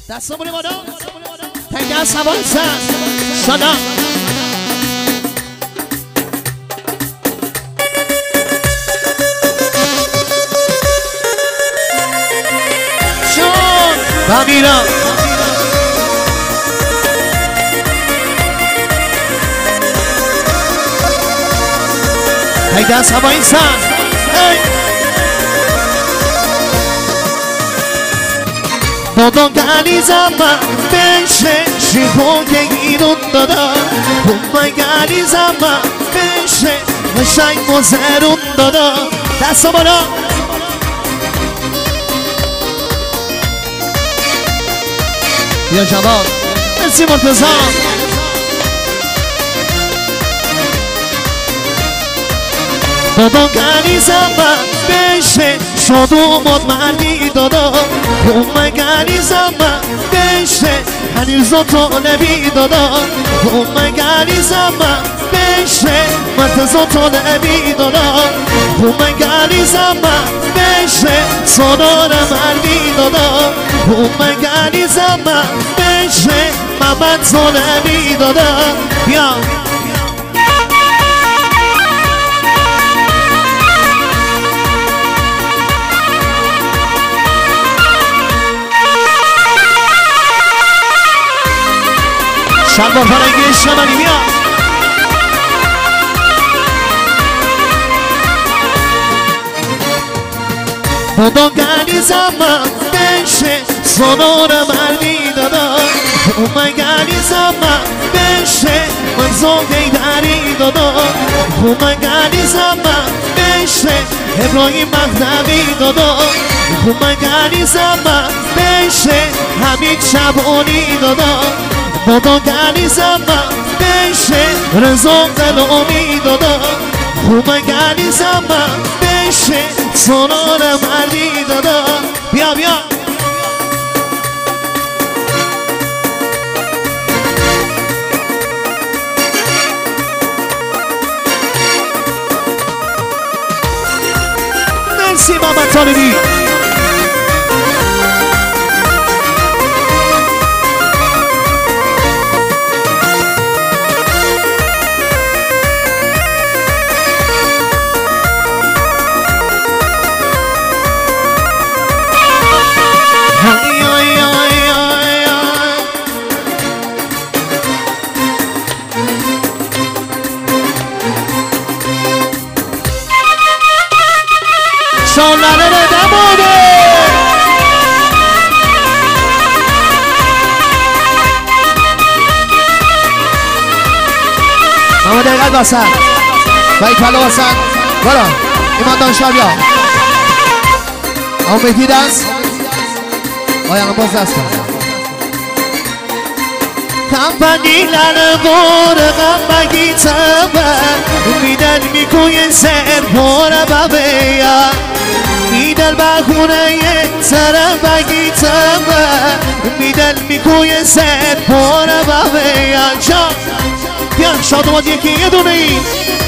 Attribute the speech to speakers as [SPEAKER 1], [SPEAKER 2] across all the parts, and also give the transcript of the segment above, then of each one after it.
[SPEAKER 1] دستمونی بالا تنگ از هوای سر شانا شان بمیرم تنگ از هوای سر Dodon gali zaman beşe şihoke gidun doda Humay gali zaman beşe Nişay mozerun doda Dasta bana Ya Jamal Merci Murtaza Dodon gali zaman beşe شادومات مردی دادا اومه گلی زمان بشه هنوز طالبی دادا اومه گلی زمان بشه مرتزا طالبی دادا اومه گلی زمان بشه سادار مردی دادا اومه گلی زمان بشه محمد طالبی دادا بیا شلوار فرنگی شمالی بیا بودان گلی زمان بشه سنار مردی دادا اومه گلی زمان بشه منزوگی داری دادا اومه گلی زمان بشه ابراهیم مغنوی دادا اومه گلی زمان بشه حمید شبانی دادا بابا گلی زمان بشه رضا قلومی دادا خوبه گلی زمان بشه سنار مردی دادا بیا بیا مرسی محمد طالبی شالانه نموده اما دقیقت باسن باید پلا باسن برا ایمان دانشگاه بیا اما مهدی دست آیان باز دست کن کمپانی لنبور غمگی تبه میدن میکوی سر بور ببیا میدن بخونه طرف بگی تبه میدن میکوی سر بور ببیا جا بیا شادوات یکی یه دونه ای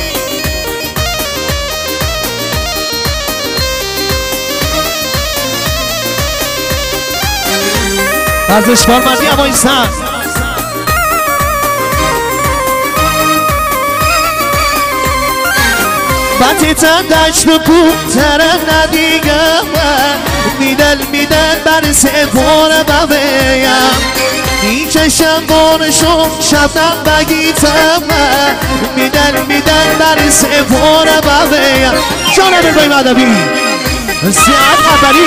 [SPEAKER 1] ورزشکار مردی هوای سر بطی تندش به کو طرف ندیگم میدل بر سفار ببیم میکشم بارشو شبنم بگیتم میدل بر سفار ببیم جانم ابراهیم ادبی سیاد قبلی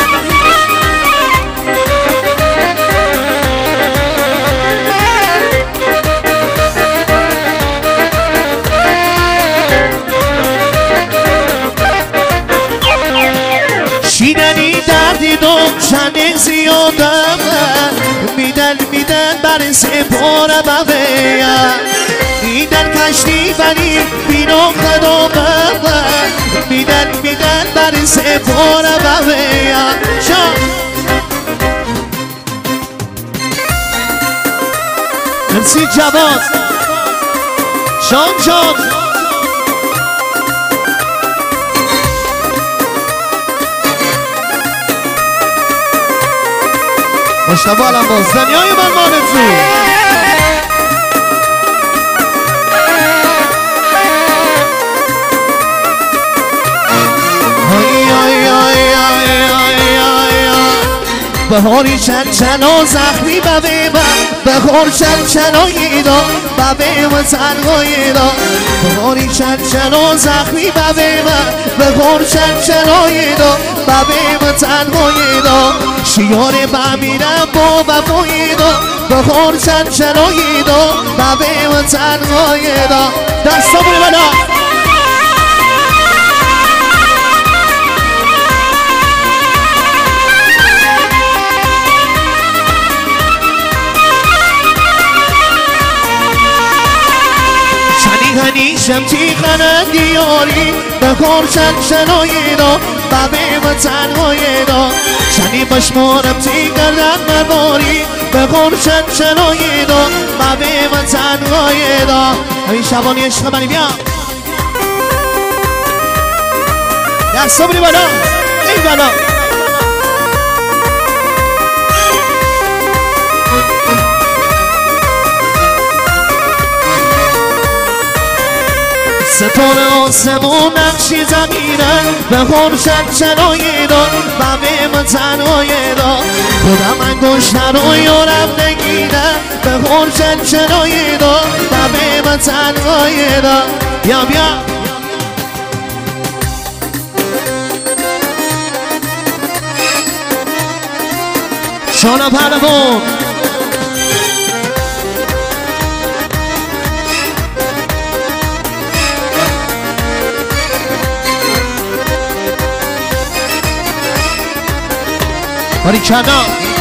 [SPEAKER 1] شیدنی دردی چند زیادم میدن بر سپار ببیم میدن کشتی ولی بینا خدامم میدن بر سپار ببیم مرسی جواد شان مشتبه علم باز دنیای من مانزی بهاری چن و زخمی ببه من بخور چن و ایدا ببه من تنهایی دا بهاری چن و زخمی ببه من بخور چن و ایدا ببه من تنهایی دا شیار بمیرم با وفایی دا بخور چن و ایدا ببه من تنهایی دا دستا بوری بنا هنیشم تی خنندی یاری بخور شنایی دا ببه من تنهایی دا شنی بشمارم تی گردن مباری بخور شنایی دا ببه من تنهایی دا همین شبانی عشق منی بیا دستا بری بالا ای بالا ستاره آسمون نقشی زمینن به خورشد شنایی دا ببه من تنهایی دا خودم انگشتر رو یارم نگیرن به خورشد شنایی دا ببه من تنهایی دا بیا بیا شانا پهلوان باریکلا